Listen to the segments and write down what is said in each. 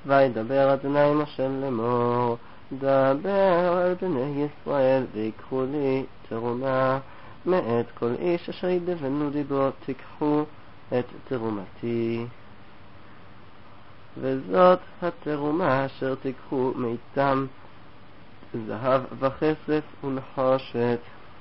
וידבר אדוני משה לאמור, דבר אל בני ישראל ויקחו לי תרומה מאת כל איש אשר ידבנו דיברו, תיקחו את תרומתי. וזאת התרומה אשר תיקחו מאיתם, זהב וכסף ונחושת,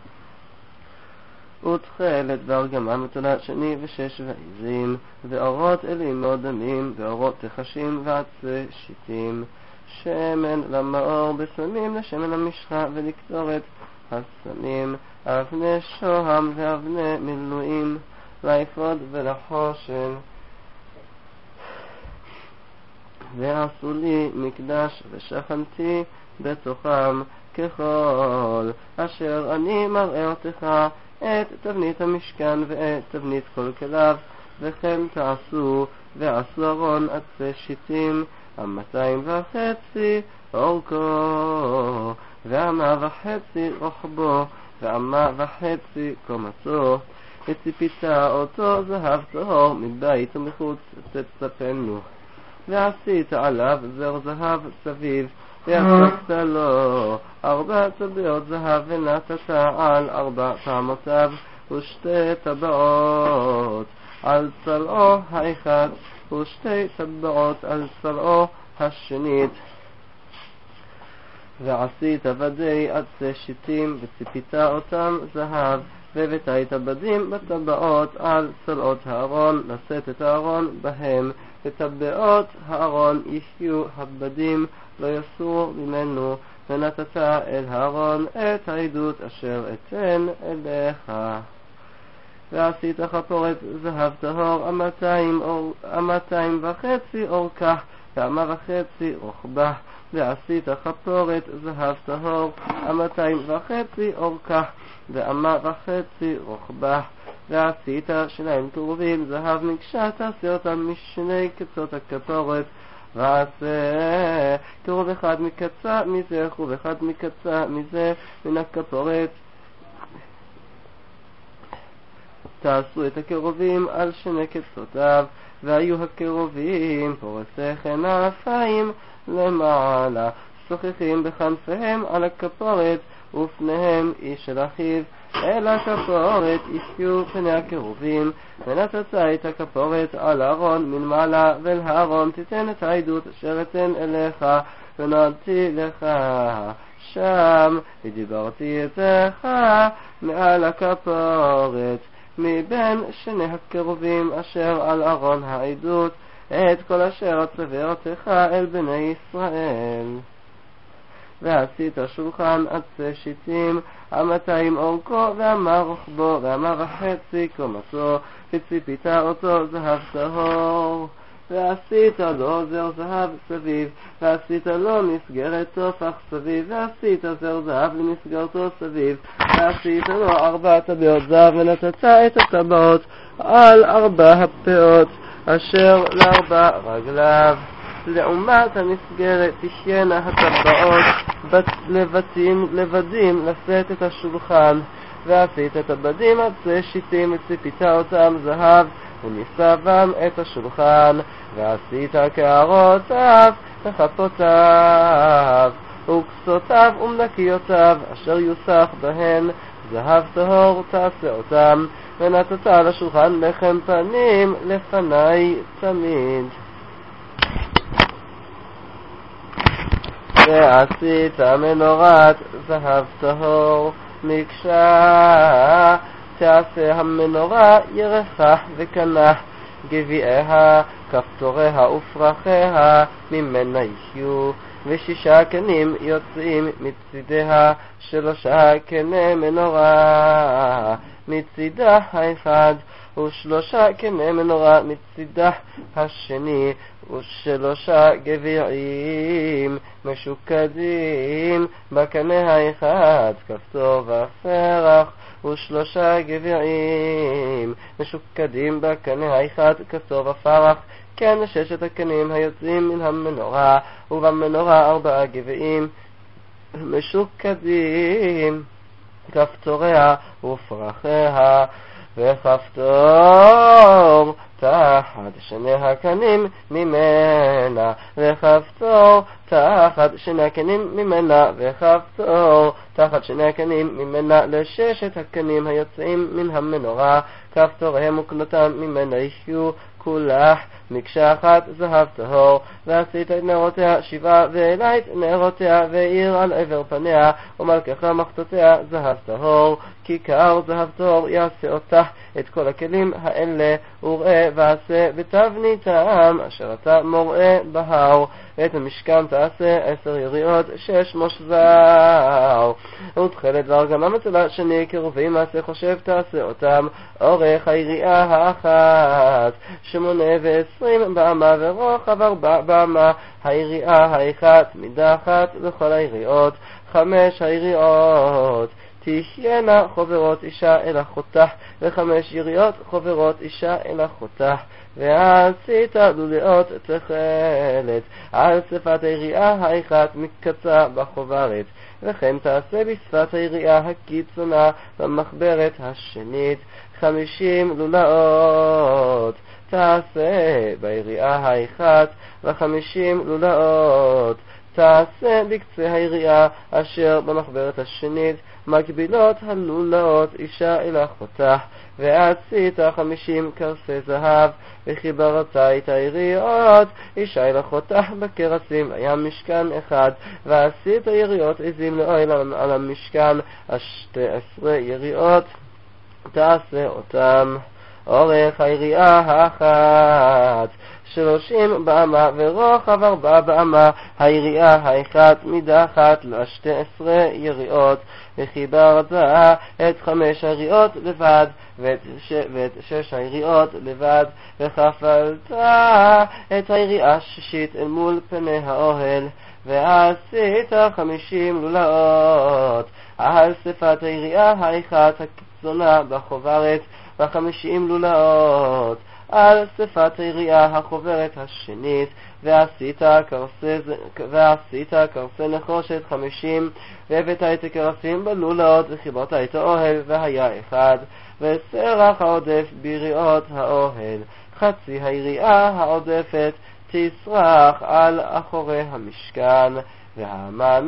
ותכלת וארגמן ותולעת שני ושש ועזים, ואורות אלים מאוד דמים, ואורות תחשים ועצי שיטים, שמן למאור בסמים לשמן המשחה ולקטורת הסמים, אבני שוהם ואבני מילואים, לאפוד ולחושן. ועשו לי מקדש ושכנתי בתוכם ככל אשר אני מראה אותך, את תבנית המשכן ואת תבנית כל כליו, וכן תעשו. ועשו ארון עצי שיטים 2.5 אורכו, 1.5 רוחבו, 1.5 קומתו. וציפית אותו זהב טהור מבית ומחוץ תצפנו. ועשית עליו זר זהב סביב, ועשית לו 4 טבעות זהב, ונתת על 4 פעמותיו, ושתי טבעות על צלעו האחד, ושתי טבעות על צלעו השנית. ועשית בדי עצי שיטים, וציפית אותם זהב, והבאת בדים בטבעות על צלעות הארון, לשאת את הארון בהם, וטבעות הארון יחיו הבדים, לא יסור ממנו. ונתת אל הארון את העדות אשר אתן אליך. ועשית כפורת זהב טהור 2.5 אורכה, 1.5 רוחבה. ועשית כפורת זהב טהור 2.5 אורכה, 1.5 רוחבה. ועשית 2 קרובים זהב מקשה, תעשה אותם משני קצות הכפורת. ועשה קרוב אחד מקצה מזה, קרוב אחד מקצה מזה מן הכפורת. תעשו את הקרובים על שני קצותיו, והיו הקרובים פורסי כנפיים למעלה, שוחחים בכנפיהם על הכפורת, ופניהם איש אל אחיו אל הכפורת יחיו פני הקרובים. ונתת את הכפורת על הארון מן מעלה, ואל הארון תיתן את העדות אשר אתן אליך. ונועדתי לך שם, ודיברתי אתך מעל הכפורת מבין שני הקרובים אשר על ארון העדות, את כל אשר אצווה אותך אל בני ישראל. ועשית שולחן עצי שיטים 200 אורכו, 100 רוחבו, 1.5 קומתו. וציפית אותו זהב טהור, ועשית לו זר זהב סביב, ועשית לו מסגרת תופח סביב, ועשית זר זהב למסגרתו סביב, ועשית לו 4 טבעות זהב, ונתת את הטבעות על 4 הפאות אשר ל4 רגליו. לעומת המסגרת תשיינה הטבעות לבדים לשאת את השולחן. ועשית את הבדים עצי שיטים, וציפית אותם זהב, וניסבם את השולחן. ועשית קערותיו וכפותיו וכסותיו ומנקיותיו אשר יוסח בהן זהב טהור, תעשה אותם. ונתת על השולחן לחם פנים לפני תמיד. ועשית מנורת זהב טהור מקשה, תעשה המנורה ירחה וקנה, גביעיה כפתוריה ופרחיה ממנה יחיו. 6 קנים יוצאים מצידיה, 3 קני מנורה מצידה האחד, ו3 קני מנורה מצידה השני, ו3 גביעים משוקדים בקנה האחד, כפתור ופרח, ו3 גביעים משוקדים בקנה האחד, כפתור ופרח. כן 6 הקנים היוצאים מן המנורה, ובמנורה 4 גביעים משוקדים, כפתוריה ופרחיה. וכפתור תחתיה תחת שני הקנים ממנה, וכפתור תחת שני הקנים ממנה, וכפתור תחת שני הקנים ממנה לששת הקנים היוצאים מן המנורה, כפתוריהם וקנותם ממנה יהיו כולך מקשה אחת זהב טהור. ועשית את נרותיה 7 והעלה את נרותיה והאיר על עבר פניה, ומלכך מחטותיה זהב טהור. כיכר זהב טהור יעשה אותה את כל הכלים האלה, וראה ועשה בתבניתם אשר אתה מוראה בהר. ואת המשכן תעשה 10 יריעות 6 מושזר, ותכלת וארגמה מצלה שני קרובים מעשה חושב תעשה אותם. אורך היריעה האחת 28 באמה, ורוחב 4 באמה. היריעה האחת מידה אחת לכל היריעות. 5 היריעות תהיינה חברות אישה אל אחותה, ו5 יריעות חברות אישה אל אחותה. ועשית לולאות תכלת על שפת היריעה האחת מקצה בחוברת, וכן תעשה בשפת היריעה הקיצונה במחברת השנית. 50 לולאות תעשה ביריעה האחת, ו50 לולאות תעשה בקצה היריעה אשר במחברת השנית, מקבילות הלולאות אישה אל אחותה. ועשית 50 קרסי זהב, וחיברת את היריעות אישה אל אחותה בקרסים. היה משכן אחד. ועשית יריעות עזים לאוהל על המשכן, 12 יריעות תעשה אותם. אורך היריעה האחת 30 באמה, ורוחב 4 באמה. היריעה האחת מידה אחת ל12 יריעות. וחיברת את 5 היריעות לבד, ואת 6 היריעות לבד, וכפלת את היריעה השישית אל מול פני האוהל. ועשית 50 לולאות על שפת היריעה האחת הקיצונה בחוברת, ו50 לולאות על שפת היריעה החוברת השנית. ועשית קרסי נחושת 50, והבאת את הקרסים בלולאות, וחיברת את האוהל, והיה אחד. וסרח העודף ביריעות האוהל, חצי היריעה העודפת תסרח על אחורי המשכן. והמה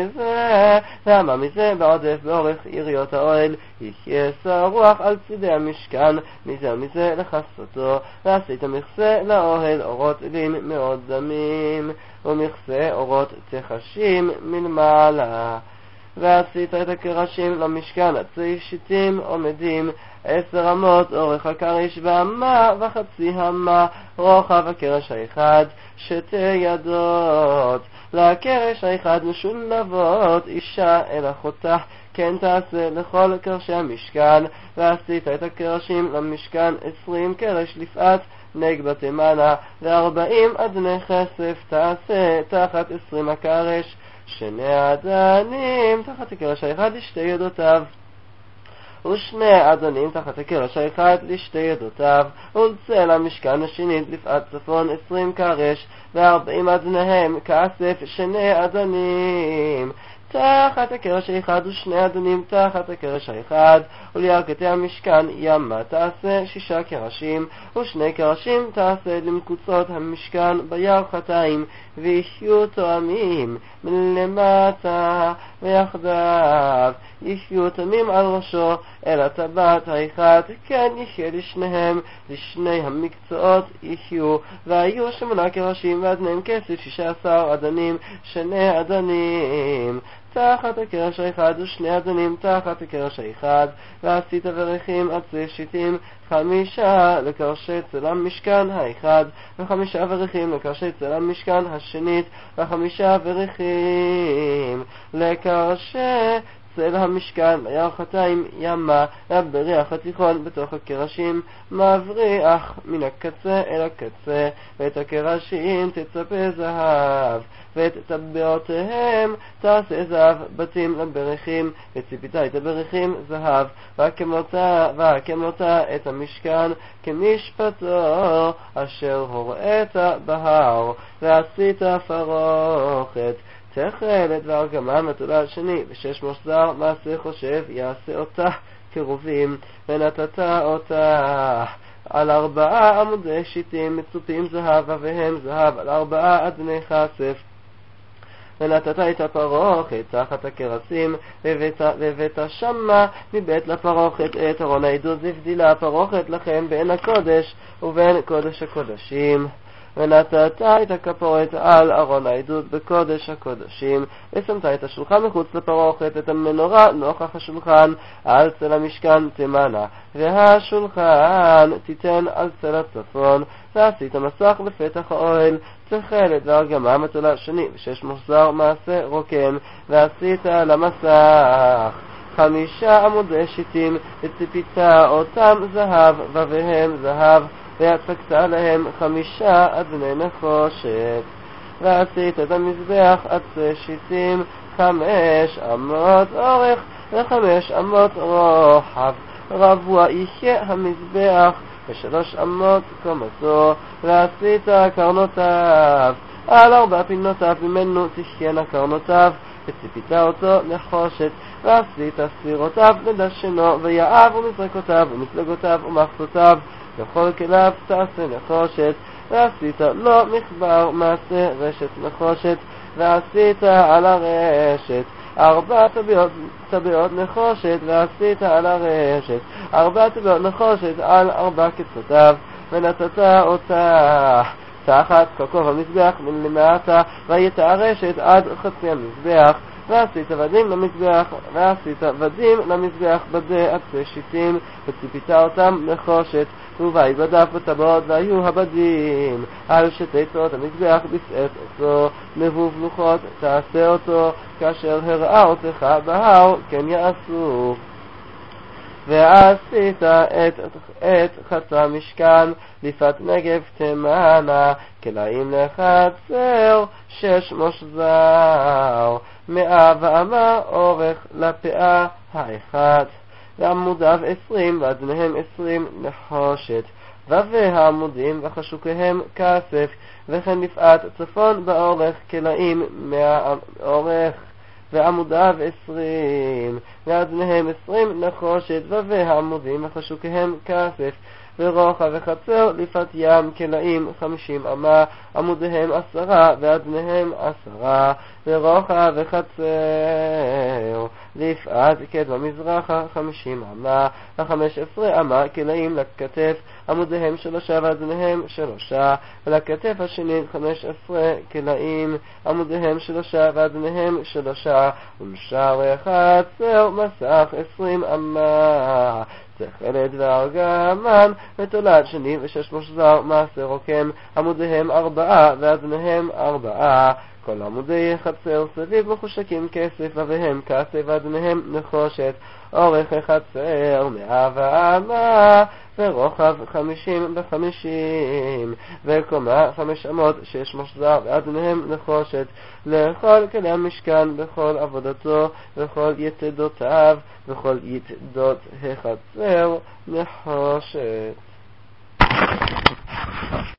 מזה בעודף באורך יריעות האוהל יהיה שרוח על צידי המשכן, מזה ומזה לכסותו. ועשית מכסה לאוהל אורות עלים מאוד דמים, ומכסה אורות תחשים מלמעלה. ועשית את הקרשים למשכן עצי שיטים עומדים 10 אמות, אורך הקרש באמה וחצי אמה. רוחב הקרש האחד 2 ידות, לקרש האחד משולבות אישה אל אחותה. כן תעשה לכל קרשי המשכן. ועשית את הקרשים למשכן 20 קרש לפאת נג בתימנה, ו40 אדני כסף תעשה תחת 20 הקרש. 2 אדנים תחת הקרש האחד ל2 ידותיו, ו2 אדנים תחת הקרש האחד ל2 ידותיו. ולצל המשכן השנית לפאת צפון 20 קרש, ו40 אדניהם כסף 2 אדנים תחת הקרש האחד, ו2 אדנים תחת הקרש האחד. ולירכתי המשכן ימה תעשה 6 קרשים, ו2 קרשים תעשה למקוצות המשכן בירכתיים, ויחיו תואמים מלמטה ויחדיו. יחיו תמים על ראשו אל הטבעת האחד, כן יחיה לשניהם, לשני המקצועות יחיו. והיו 8 קרשים, ואדניהם כסף 16 אדנים, 2 אדנים תחת הקרש האחד, ו2 אדנים תחת הקרש האחד. ועשית ורכים עצי שיטים 5 לקרשי צלם משכן האחד, ו5 ורכים לקרשי צלם משכן השנית, ו5 ורכים לקרשי צל המשכן בירכתיים ימה. הבריח התיכון בתוך הקרשים מבריח מן הקצה אל הקצה. ואת הקרשים תצפה זהב, ואת טבעותיהם תעשה זהב בתים לבריחים, וציפית את הבריחים זהב. והקמותה את המשכן כמשפטו אשר הוראת בהר. ועשית פרוכת תכלת וארגמה מתולה שני, ו6 מושזר מעשה חושב יעשה אותה קרובים. ונתת אותה על 4 עמודי שיטים מצופים זהב והם זהב, על 4 אדני כסף. ונתת את הפרוכת תחת הכרסים, והבאת שמה מבית לפרוכת את ארון העדות, והבדילה הפרוכת לכם בין הקודש ובין קודש הקודשים. ונתת את הכפורת על ארון העדות בקודש הקודשים, ושמת את השולחן מחוץ לפרוכת, את המנורה נוכח השולחן, על צל המשכן תמנה, והשולחן תיתן על צל הצפון. ועשית מסך לפתח האוהל, תכלת וארגמה מצולה שני, 6 מוחזר מעשה רוקם, ועשית למסך 5 עמודי שיטים, וציפית אותם זהב והם זהב, והצקת עליהם 5 אדני נחושת. ועשית את המזבח עצי שיטים, 5 אמות אורך ו5 אמות רוחב, רבוע יהיה המזבח, ו3 אמות קומתו. ועשית קרנותיו, על 4 פינותיו ממנו תחיינה קרנותיו, וציפית אותו נחושת. ועשית סירותיו לדשנו, ויעב ומזרקותיו ומפלגותיו ומחצותיו, וכל כליו תעשה נחושת. ועשית לו מחבר מעשה רשת נחושת, ועשית על הרשת 4 טבעות נחושת, ועשית על הרשת 4 טבעות נחושת על 4 קצותיו. ונתת אותה תחת כוכב המזבח מלמטה, והייתה הרשת עד חצי המזבח. ועשית ודים למזבח בדי עצי שיטים, וציפית אותם נחושת. ובאי בדף בטבעות, והיו הבדים על שתי צורות המזבח בשאת אותו, נבוב לוחות תעשה אותו, כאשר הראה אותך בהר כן יעשו. ועשית את חצר המשכן לפת נגב תמנה, כלאים לחצר 6 מושזר, 100 ואמה אורך לפאה האחת, ועמודיו 20 ואדניהם 20 נחושת, והעמודים וחשוקיהם כסף, וכן לפאת צפון באורך כלאים 100 אורך, ועמודיו 20 ואדניהם 20 נחושת, והעמודים וחשוקיהם כסף, ורוחב וחצר לפת ים כלאים 50 אמה, עמודיהם 10 ואדניהם 10, ורוחב וחצר לפאת קדמה מזרחה 50 אמה, 15 אמה כלאים לכתף, עמודיהם 3 ואדניהם 3, ולכתף השנית 15 כלאים, עמודיהם 3 ואדניהם 3, ולשער חצר מסך 20 אמה, תכלת וארגמן ותולד שני ו6 מושזר מעשה רוקם, עמודיהם 4 ואדניהם 4. כל עמודי חצר סביב מחושקים כסף, והם כסף ואדניהם נחושת. אורך החצר 100 ואמה, ורוחב 50 ב50, וקומה 500 6 מושזר ואדניהם נחושת, לכל כלי המשכן בכל עבודתו, וכל יתדותיו, וכל יתדות החצר נחושת.